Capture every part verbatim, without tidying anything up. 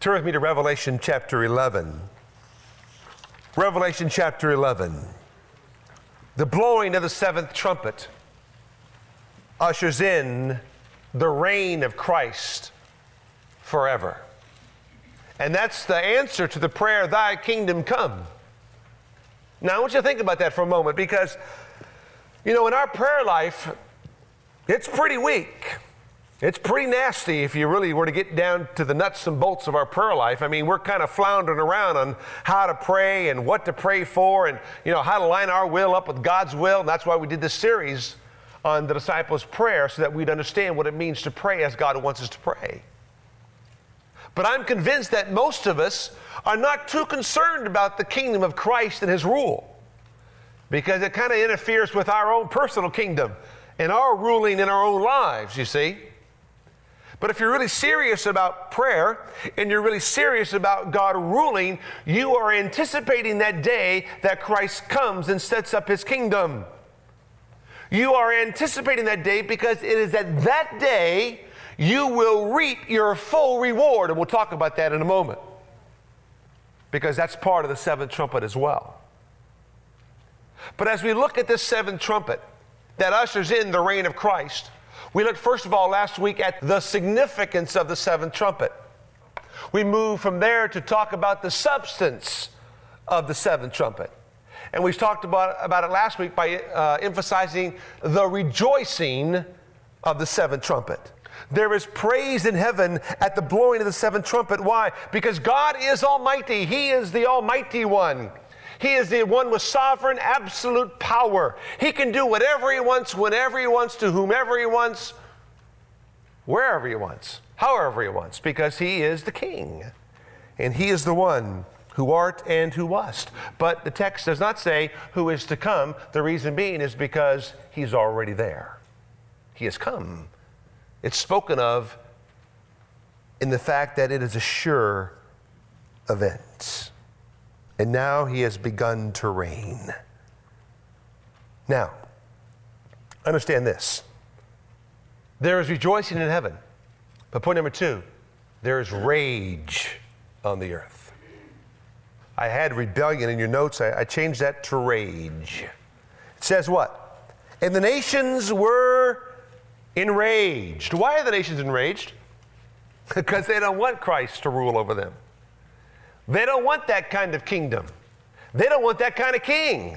Turn with me to Revelation chapter eleven. Revelation chapter eleven. The blowing of the seventh trumpet ushers in the reign of Christ forever. And that's the answer to the prayer, "Thy kingdom come." Now, I want you to think about that for a moment, because, you know, in our prayer life, it's pretty weak. It's pretty nasty if you really were to get down to the nuts and bolts of our prayer life. I mean, we're kind of floundering around on how to pray and what to pray for and, you know, how to line our will up with God's will. And that's why we did this series on the disciples' prayer, so that we'd understand what it means to pray as God wants us to pray. But I'm convinced that most of us are not too concerned about the kingdom of Christ and his rule, because it kind of interferes with our own personal kingdom and our ruling in our own lives, you see. But if you're really serious about prayer and you're really serious about God ruling, you are anticipating that day that Christ comes and sets up his kingdom. You are anticipating that day because it is at that day you will reap your full reward. And we'll talk about that in a moment, because that's part of the seventh trumpet as well. But as we look at this seventh trumpet that ushers in the reign of Christ, we looked first of all last week at the significance of the seventh trumpet. We moved from there to talk about the substance of the seventh trumpet. And we talked about, about it last week by uh, emphasizing the rejoicing of the seventh trumpet. There is praise in heaven at the blowing of the seventh trumpet. Why? Because God is almighty. He is the almighty one. He is the one with sovereign, absolute power. He can do whatever he wants, whenever he wants, to whomever he wants, wherever he wants, however he wants, because he is the king. And he is the one who art and who wast. But the text does not say who is to come. The reason being is because he's already there. He has come. It's spoken of in the fact that it is a sure event. And now he has begun to reign. Now, understand this. There is rejoicing in heaven. But point number two, there is rage on the earth. I had rebellion in your notes. I, I changed that to rage. It says what? And the nations were enraged. Why are the nations enraged? Because they don't want Christ to rule over them. They don't want that kind of kingdom. They don't want that kind of king.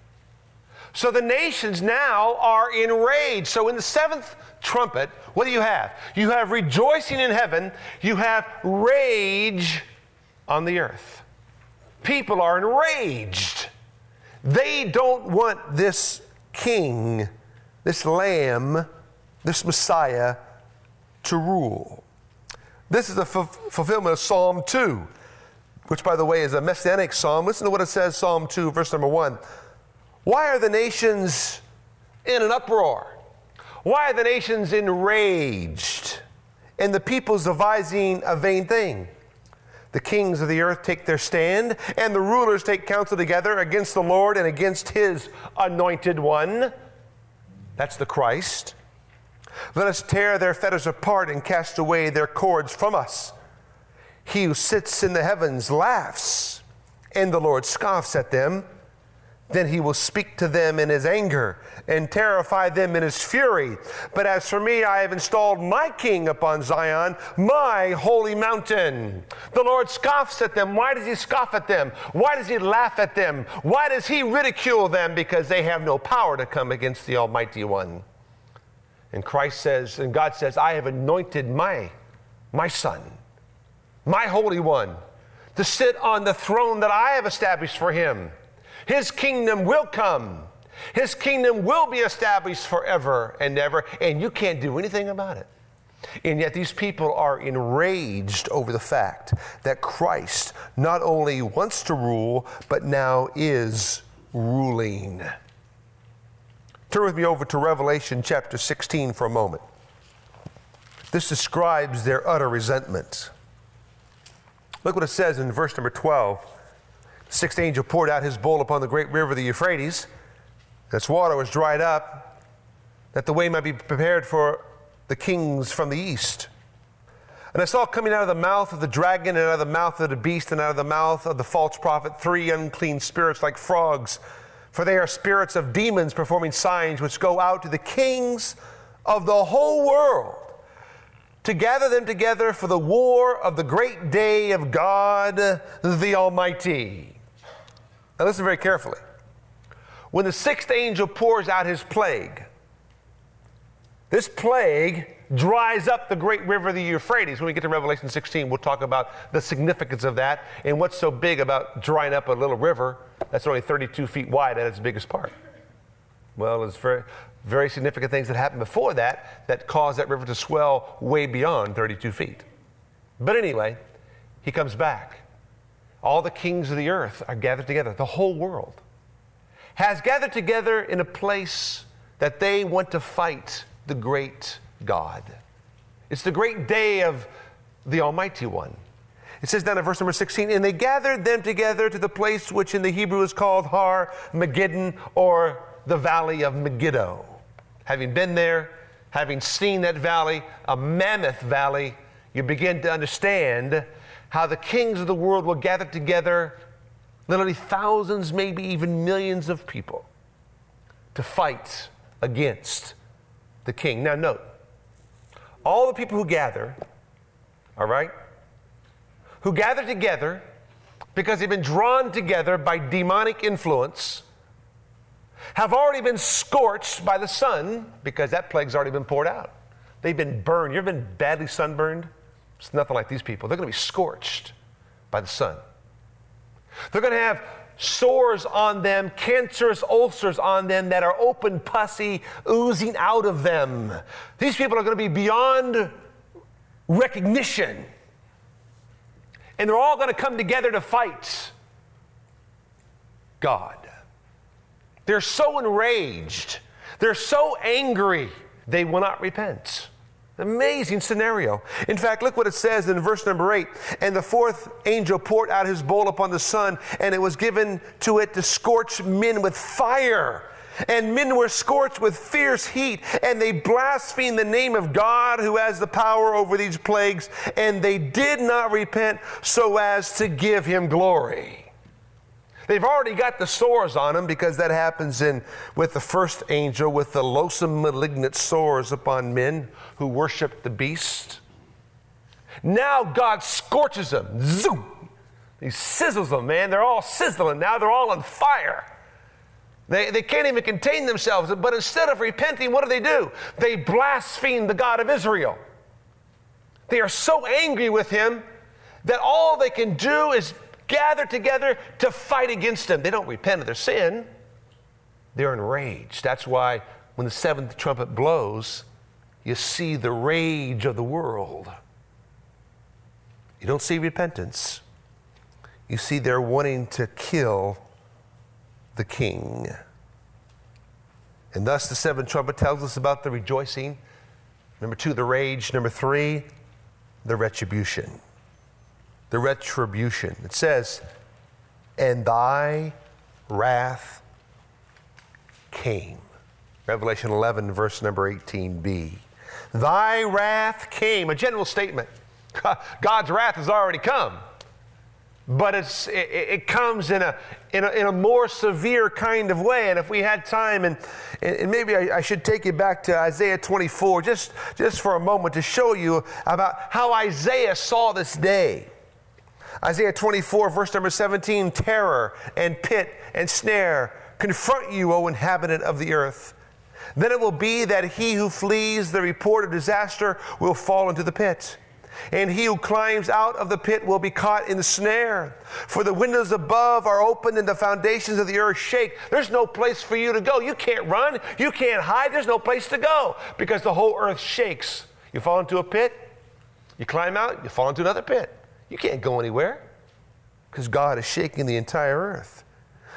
So the nations now are enraged. So in the seventh trumpet, what do you have? You have rejoicing in heaven. You have rage on the earth. People are enraged. They don't want this king, this lamb, this Messiah to rule. This is the f- fulfillment of Psalm two, which, by the way, is a messianic psalm. Listen to what it says, Psalm two, verse number one. Why are the nations in an uproar? Why are the nations enraged? And the peoples devising a vain thing? The kings of the earth take their stand, and the rulers take counsel together against the Lord and against his anointed one. That's the Christ. Let us tear their fetters apart and cast away their cords from us. He who sits in the heavens laughs, and the Lord scoffs at them. Then he will speak to them in his anger and terrify them in his fury. But as for me, I have installed my king upon Zion, my holy mountain. The Lord scoffs at them. Why does he scoff at them? Why does he laugh at them? Why does he ridicule them? Because they have no power to come against the Almighty One. And Christ says, and God says, I have anointed my, my son, my Holy One, to sit on the throne that I have established for him. His kingdom will come. His kingdom will be established forever and ever, and you can't do anything about it. And yet these people are enraged over the fact that Christ not only wants to rule, but now is ruling. Turn with me over to Revelation chapter sixteen for a moment. This describes their utter resentment. Look what it says in verse number twelve. The sixth angel poured out his bowl upon the great river, the Euphrates. Its water was dried up, that the way might be prepared for the kings from the east. And I saw coming out of the mouth of the dragon, and out of the mouth of the beast, and out of the mouth of the false prophet, three unclean spirits like frogs. For they are spirits of demons performing signs, which go out to the kings of the whole world to gather them together for the war of the great day of God the Almighty. Now listen very carefully. When the sixth angel pours out his plague, this plague dries up the great river, the Euphrates. When we get to Revelation sixteen, we'll talk about the significance of that and what's so big about drying up a little river that's only thirty-two feet wide at its biggest part. Well, there's very, very significant things that happened before that that caused that river to swell way beyond thirty-two feet. But anyway, he comes back. All the kings of the earth are gathered together. The whole world has gathered together in a place that they want to fight the great God. It's the great day of the Almighty One. It says down in verse number sixteen, and they gathered them together to the place which in the Hebrew is called Har Megiddon, or the valley of Megiddo. Having been there, having seen that valley, a mammoth valley, you begin to understand how the kings of the world will gather together, literally thousands, maybe even millions of people, to fight against the king. Now note, all the people who gather, all right, who gather together because they've been drawn together by demonic influence, have already been scorched by the sun because that plague's already been poured out. They've been burned. You ever been badly sunburned? It's nothing like these people. They're going to be scorched by the sun. They're going to have sores on them, cancerous ulcers on them that are open, pussy, oozing out of them. These people are going to be beyond recognition. And they're all going to come together to fight God. They're so enraged. They're so angry, they will not repent. Amazing scenario. In fact, look what it says in verse number eight. And the fourth angel poured out his bowl upon the sun, and it was given to it to scorch men with fire. And men were scorched with fierce heat, and they blasphemed the name of God who has the power over these plagues, and they did not repent so as to give him glory. They've already got the sores on them because that happens in with the first angel with the loathsome malignant sores upon men who worship the beast. Now God scorches them. Zoom! He sizzles them, man. They're all sizzling. Now they're all on fire. They, they can't even contain themselves. But instead of repenting, what do they do? They blaspheme the God of Israel. They are so angry with him that all they can do is gather together to fight against him. They don't repent of their sin. They're enraged. That's why when the seventh trumpet blows, you see the rage of the world. You don't see repentance. You see they're wanting to kill the king. And thus the seventh trumpet tells us about the rejoicing. Number two, the rage. Number three, the retribution. The retribution. It says, and thy wrath came. Revelation eleven, verse number eighteen b. Thy wrath came. A general statement. God's wrath has already come. But it's, it, it comes in a, in a in a more severe kind of way. And if we had time, and, and maybe I, I should take you back to Isaiah twenty-four, just, just for a moment to show you about how Isaiah saw this day. Isaiah twenty-four, verse number seventeen, terror and pit and snare confront you, O inhabitant of the earth. Then it will be that he who flees the report of disaster will fall into the pit. And he who climbs out of the pit will be caught in the snare. For the windows above are opened and the foundations of the earth shake. There's no place for you to go. You can't run. You can't hide. There's no place to go because the whole earth shakes. You fall into a pit. You climb out. You fall into another pit. You can't go anywhere because God is shaking the entire earth.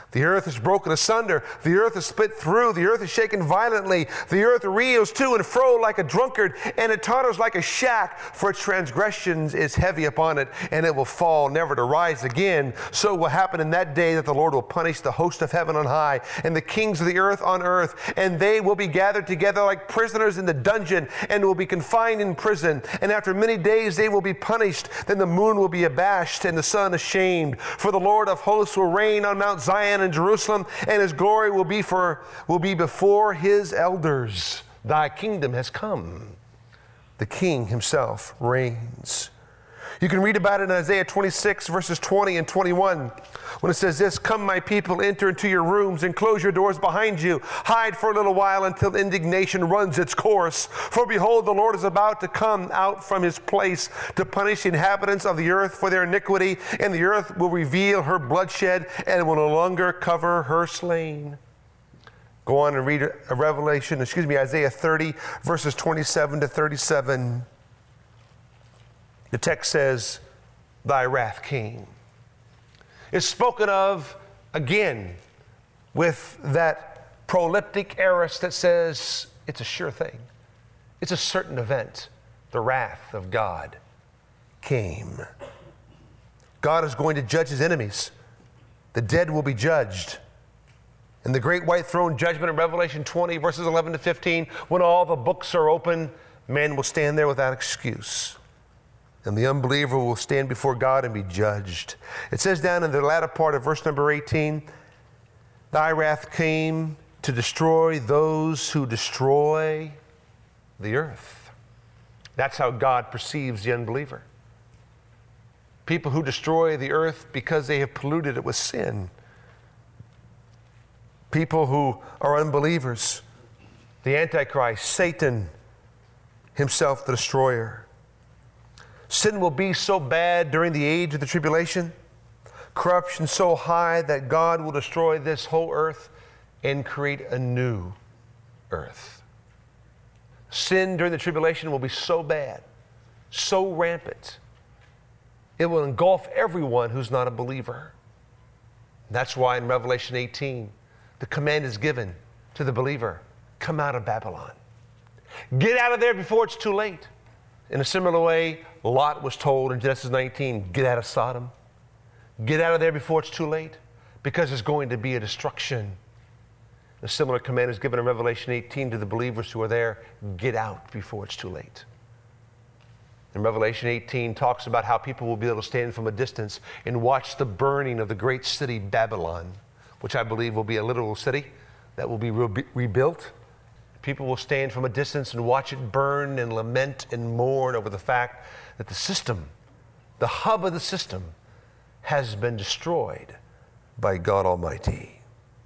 The earth is broken asunder. The earth is split through. The earth is shaken violently. The earth reels to and fro like a drunkard, and it totters like a shack, for its transgressions is heavy upon it, and it will fall, never to rise again. So will happen in that day that the Lord will punish the host of heaven on high, and the kings of the earth on earth, and they will be gathered together like prisoners in the dungeon, and will be confined in prison. And after many days they will be punished. Then the moon will be abashed, and the sun ashamed. For the Lord of hosts will reign on Mount Zion in Jerusalem, and his glory will be for will be before his elders. Thy kingdom has come. The King himself reigns. You can read about it in Isaiah twenty-six, verses twenty and twenty-one, when it says this, "Come, my people, enter into your rooms and close your doors behind you. Hide for a little while until indignation runs its course. For behold, the Lord is about to come out from his place to punish the inhabitants of the earth for their iniquity, and the earth will reveal her bloodshed and will no longer cover her slain." Go on and read a Revelation, excuse me, Isaiah thirty, verses twenty-seven to thirty-seven. The text says, "Thy wrath came." It's spoken of again with that proleptic aorist that says it's a sure thing. It's a certain event. The wrath of God came. God is going to judge his enemies. The dead will be judged. In the great white throne judgment in Revelation twenty, verses eleven to fifteen, when all the books are open, man will stand there without excuse. And the unbeliever will stand before God and be judged. It says down in the latter part of verse number eighteen, "Thy wrath came to destroy those who destroy the earth." That's how God perceives the unbeliever. People who destroy the earth because they have polluted it with sin. People who are unbelievers. The Antichrist, Satan himself, the destroyer. Sin will be so bad during the age of the tribulation, corruption so high that God will destroy this whole earth and create a new earth. Sin during the tribulation will be so bad, so rampant, it will engulf everyone who's not a believer. That's why in Revelation eighteen, the command is given to the believer, come out of Babylon. Get out of there before it's too late. In a similar way, Lot was told in Genesis nineteen, get out of Sodom. Get out of there before it's too late, because there's going to be a destruction. A similar command is given in Revelation eighteen to the believers who are there, get out before it's too late. And Revelation eighteen talks about how people will be able to stand from a distance and watch the burning of the great city Babylon, which I believe will be a literal city that will be re- rebuilt. People will stand from a distance and watch it burn and lament and mourn over the fact that the system, the hub of the system, has been destroyed by God Almighty.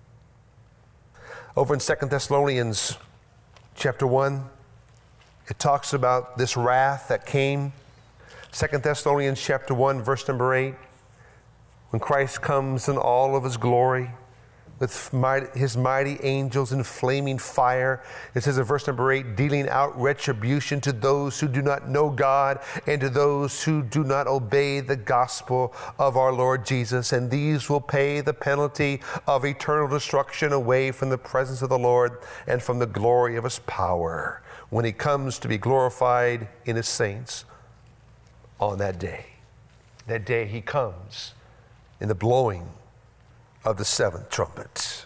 Over in Second Thessalonians chapter one, it talks about this wrath that came. Second Thessalonians chapter one, verse number eight, when Christ comes in all of his glory, with mighty, his mighty angels in flaming fire. It says in verse number eight, dealing out retribution to those who do not know God and to those who do not obey the gospel of our Lord Jesus. And these will pay the penalty of eternal destruction away from the presence of the Lord and from the glory of his power when he comes to be glorified in his saints on that day. That day he comes in the blowing of the seventh trumpet.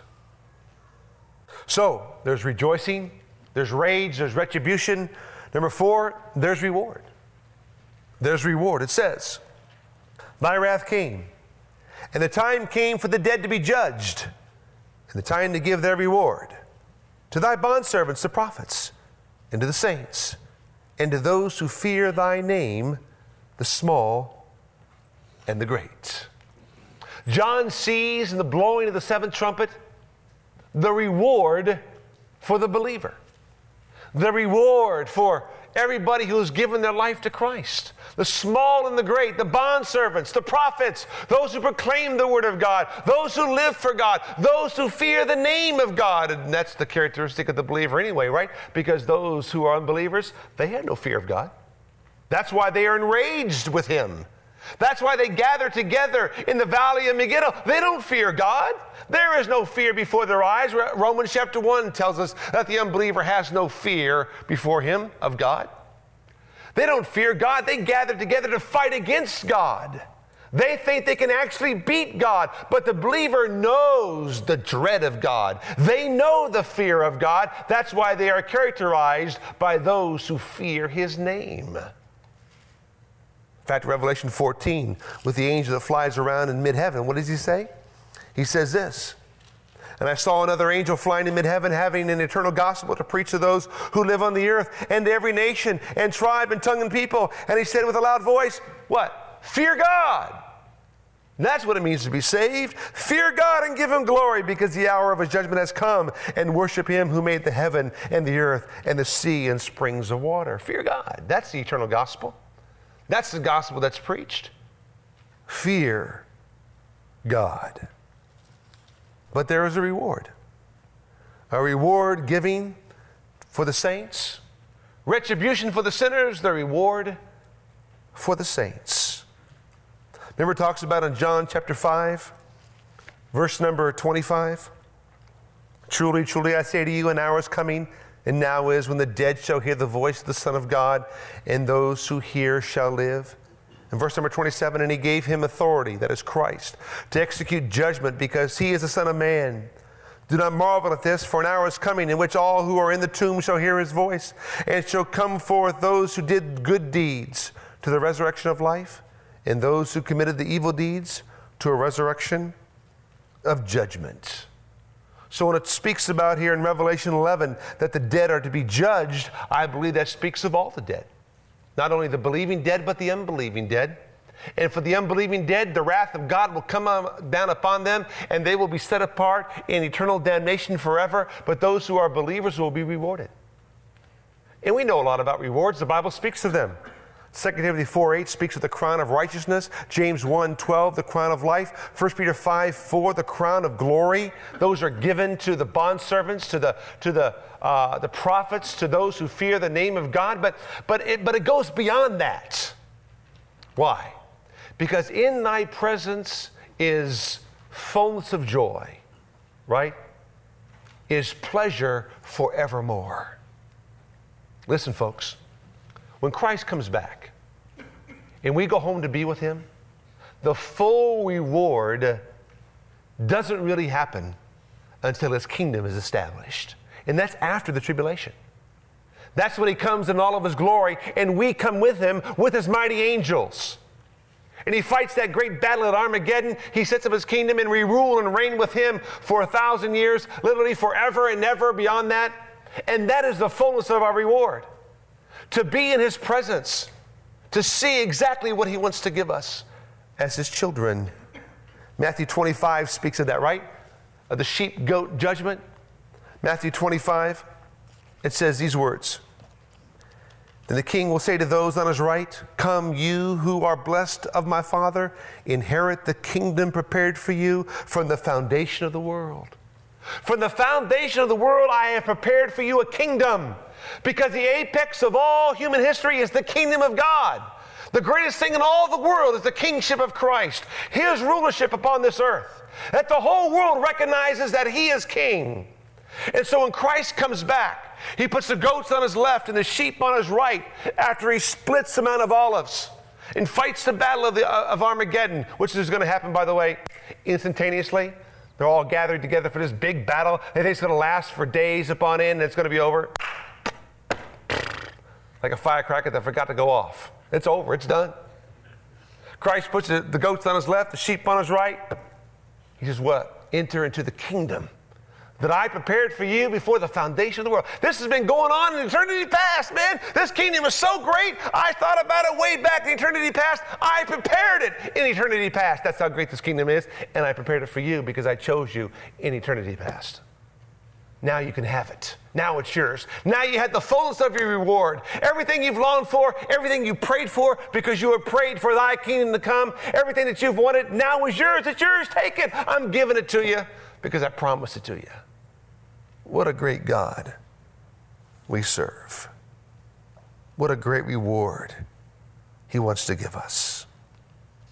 So there's rejoicing, there's rage, there's retribution. Number four, there's reward. There's reward. It says, thy wrath came, and the time came for the dead to be judged, and the time to give their reward to thy bondservants, the prophets, and to the saints, and to those who fear thy name, the small and the great. John sees in the blowing of the seventh trumpet the reward for the believer, the reward for everybody who has given their life to Christ, the small and the great, the bondservants, the prophets, those who proclaim the word of God, those who live for God, those who fear the name of God. And that's the characteristic of the believer anyway, right? Because those who are unbelievers, they had no fear of God. That's why they are enraged with him. That's why they gather together in the valley of Megiddo. They don't fear God. There is no fear before their eyes. Romans chapter one tells us that the unbeliever has no fear before him of God. They don't fear God. They gather together to fight against God. They think they can actually beat God, but the believer knows the dread of God. They know the fear of God. That's why they are characterized by those who fear his name. In fact, Revelation fourteen, with the angel that flies around in mid-heaven, what does he say? He says this, "And I saw another angel flying in mid-heaven, having an eternal gospel to preach to those who live on the earth, and to every nation and tribe and tongue and people. And he said with a loud voice," what? "Fear God." And that's what it means to be saved. Fear God and give him glory, because the hour of his judgment has come, and worship him who made the heaven and the earth and the sea and springs of water. Fear God. That's the eternal gospel. That's the gospel that's preached. Fear God. But there is a reward. A reward giving for the saints. Retribution for the sinners. The reward for the saints. Remember it talks about in John chapter five, verse number twenty-five. "Truly, truly, I say to you, an hour is coming, and now is, when the dead shall hear the voice of the Son of God, and those who hear shall live." In verse number twenty-seven, "And he gave him authority," that is Christ, "to execute judgment, because he is the Son of Man. Do not marvel at this, for an hour is coming in which all who are in the tomb shall hear his voice, and shall come forth those who did good deeds to the resurrection of life, and those who committed the evil deeds to a resurrection of judgment." So when it speaks about here in Revelation eleven that the dead are to be judged, I believe that speaks of all the dead. Not only the believing dead, but the unbelieving dead. And for the unbelieving dead, the wrath of God will come down upon them, and they will be set apart in eternal damnation forever. But those who are believers will be rewarded. And we know a lot about rewards. The Bible speaks of them. Second Timothy four eight speaks of the crown of righteousness. James one twelve, the crown of life. First Peter five four, the crown of glory. Those are given to the bondservants, to the to the uh, the prophets, to those who fear the name of God. But but it, but it goes beyond that. Why? Because in thy presence is fullness of joy, right? Is pleasure forevermore. Listen, folks. When Christ comes back and we go home to be with him, the full reward doesn't really happen until his kingdom is established. And that's after the tribulation. That's when he comes in all of his glory, and we come with him with his mighty angels. And he fights that great battle at Armageddon. He sets up his kingdom, and we rule and reign with him for a thousand years, literally forever and never beyond that. And that is the fullness of our reward. To be in his presence, to see exactly what he wants to give us as his children. Matthew twenty-five speaks of that, right? Of the sheep-goat judgment. Matthew twenty-five, it says these words. "Then the king will say to those on his right, 'Come, you who are blessed of my Father, inherit the kingdom prepared for you from the foundation of the world. From the foundation of the world I have prepared for you a kingdom.'" Because the apex of all human history is the kingdom of God. The greatest thing in all the world is the kingship of Christ, his rulership upon this earth. That the whole world recognizes that he is king. And so when Christ comes back, he puts the goats on his left and the sheep on his right after he splits the Mount of Olives and fights the battle of, the, of Armageddon, which is going to happen, by the way, instantaneously. They're all gathered together for this big battle. They think it's going to last for days upon end, and it's going to be over. Like a firecracker that forgot to go off. It's over. It's done. Christ puts the, the goats on his left, the sheep on his right. He says, what? Enter into the kingdom that I prepared for you before the foundation of the world. This has been going on in eternity past, man. This kingdom is so great. I thought about it way back in eternity past. I prepared it in eternity past. That's how great this kingdom is. And I prepared it for you because I chose you in eternity past. Now you can have it. Now it's yours. Now you had the fullness of your reward. Everything you've longed for, everything you prayed for because you have prayed for thy kingdom to come, everything that you've wanted now is yours. It's yours. Take it. I'm giving it to you because I promised it to you. What a great God we serve. What a great reward he wants to give us.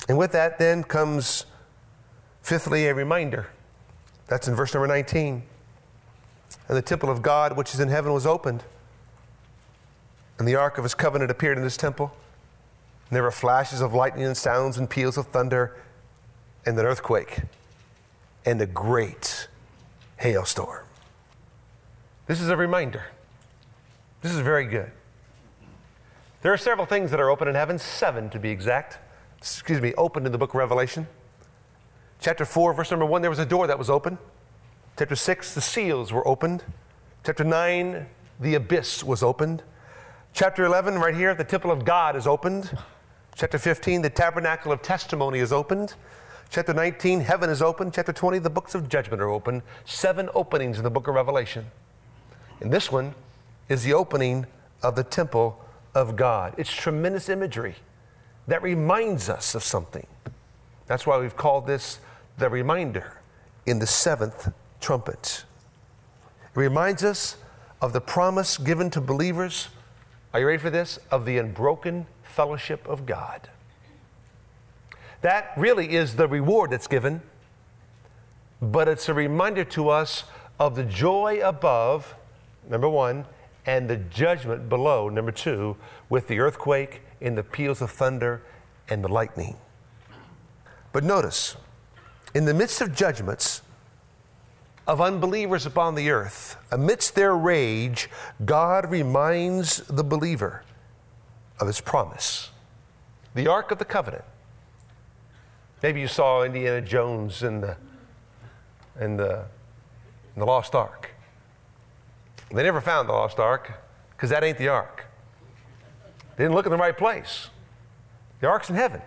And with that then comes, fifthly, a reminder. That's in verse number nineteen. And the temple of God, which is in heaven, was opened. And the ark of his covenant appeared in this temple. And there were flashes of lightning and sounds and peals of thunder and an earthquake and a great hailstorm. This is a reminder. This is very good. There are several things that are open in heaven, seven to be exact. Excuse me, opened in the book of Revelation. Chapter four, verse number one, there was a door that was open. Chapter six, the seals were opened. Chapter nine, the abyss was opened. Chapter eleven, right here, the temple of God is opened. Chapter fifteen, the tabernacle of testimony is opened. Chapter nineteen, heaven is opened. Chapter twenty, the books of judgment are opened. Seven openings in the book of Revelation. And this one is the opening of the temple of God. It's tremendous imagery that reminds us of something. That's why we've called this the reminder in the seventh trumpet. It reminds us of the promise given to believers, are you ready for this? Of the unbroken fellowship of God. That really is the reward that's given, but it's a reminder to us of the joy above, number one, and the judgment below, number two, with the earthquake and the peals of thunder and the lightning. But notice, in the midst of judgments of unbelievers upon the earth, amidst their rage, God reminds the believer of his promise. The Ark of the Covenant. Maybe you saw Indiana Jones in the, in the, in the Lost Ark. They never found the Lost Ark because that ain't the Ark. They didn't look in the right place. The Ark's in heaven.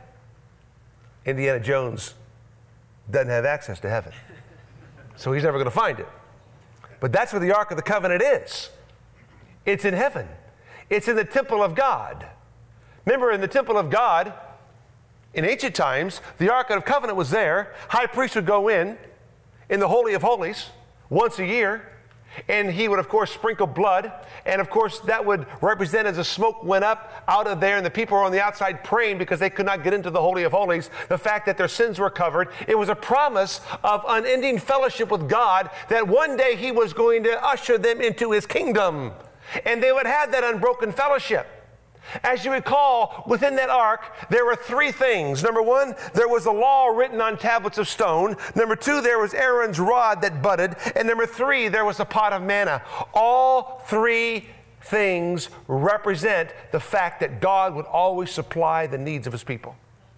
Indiana Jones doesn't have access to heaven, so he's never going to find it. But that's where the Ark of the Covenant is. It's in heaven. It's in the temple of God. Remember, in the temple of God, in ancient times, the Ark of the Covenant was there. High priest would go in, in the Holy of Holies, once a year, and he would, of course, sprinkle blood. And, of course, that would represent as the smoke went up out of there and the people were on the outside praying because they could not get into the Holy of Holies, the fact that their sins were covered. It was a promise of unending fellowship with God, that one day he was going to usher them into his kingdom. And they would have that unbroken fellowship. As you recall, within that ark, there were three things. Number one, there was the law written on tablets of stone. Number two, there was Aaron's rod that budded. And number three, there was a pot of manna. All three things represent the fact that God would always supply the needs of his people.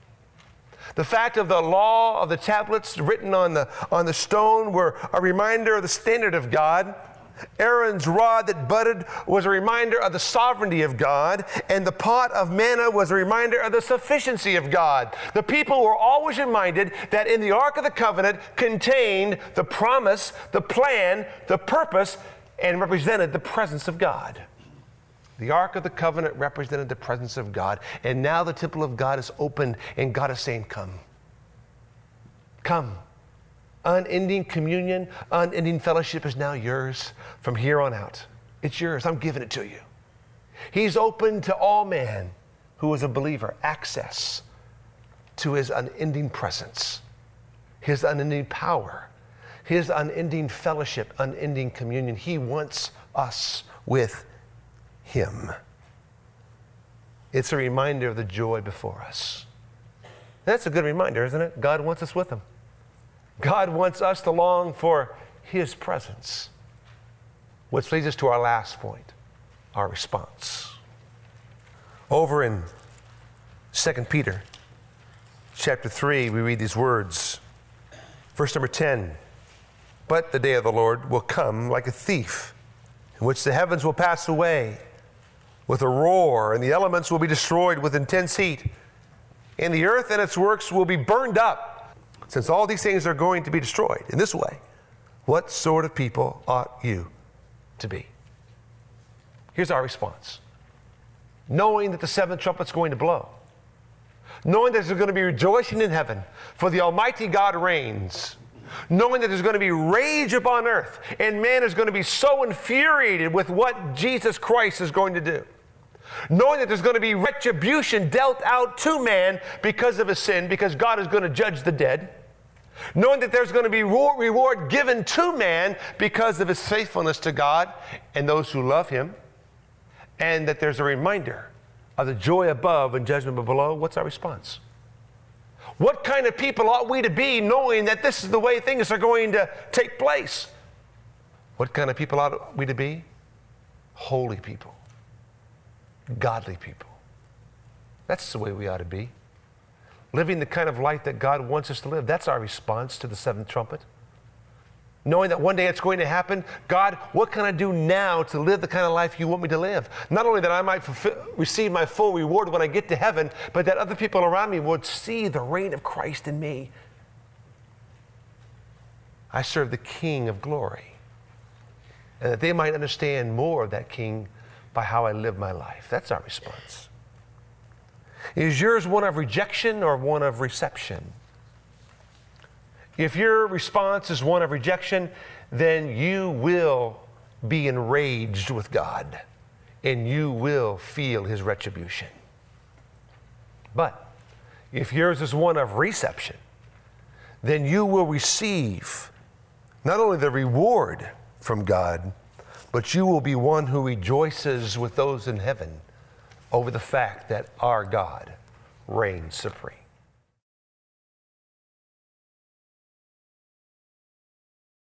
The fact of the law of the tablets written on the, on the stone were a reminder of the standard of God. Aaron's rod that budded was a reminder of the sovereignty of God, and the pot of manna was a reminder of the sufficiency of God. The people were always reminded that in the Ark of the Covenant contained the promise, the plan, the purpose, and represented the presence of God. The Ark of the Covenant represented the presence of God, and now the temple of God is opened, and God is saying, come. Come. Unending communion, unending fellowship is now yours from here on out. It's yours. I'm giving it to you. He's open to all man who is a believer access to his unending presence, his unending power, his unending fellowship, unending communion. He wants us with him. It's a reminder of the joy before us. That's a good reminder, isn't it? God wants us with him. God wants us to long for his presence. Which leads us to our last point, our response. Over in Second Peter chapter three, we read these words. Verse number ten, but the day of the Lord will come like a thief, in which the heavens will pass away with a roar, and the elements will be destroyed with intense heat, and the earth and its works will be burned up. Since all these things are going to be destroyed in this way, what sort of people ought you to be? Here's our response. Knowing that the seventh trumpet's going to blow, knowing that there's going to be rejoicing in heaven, for the Almighty God reigns, knowing that there's going to be rage upon earth, and man is going to be so infuriated with what Jesus Christ is going to do. knowing that there's going to be retribution dealt out to man because of his sin, because God is going to judge the dead, knowing that there's going to be reward given to man because of his faithfulness to God and those who love him, and that there's a reminder of the joy above and judgment below. What's our response? What kind of people ought we to be, knowing that this is the way things are going to take place? What kind of people ought we to be? Holy people. Godly people. That's the way we ought to be. Living the kind of life that God wants us to live. That's our response to the seventh trumpet. Knowing that one day it's going to happen. God, what can I do now to live the kind of life you want me to live? Not only that I might fulfill, receive my full reward when I get to heaven, but that other people around me would see the reign of Christ in me. I serve the King of glory. And that they might understand more of that King by how I live my life. That's our response. Is yours one of rejection or one of reception? If your response is one of rejection, then you will be enraged with God and you will feel his retribution. But if yours is one of reception, then you will receive not only the reward from God, but you will be one who rejoices with those in heaven over the fact that our God reigns supreme.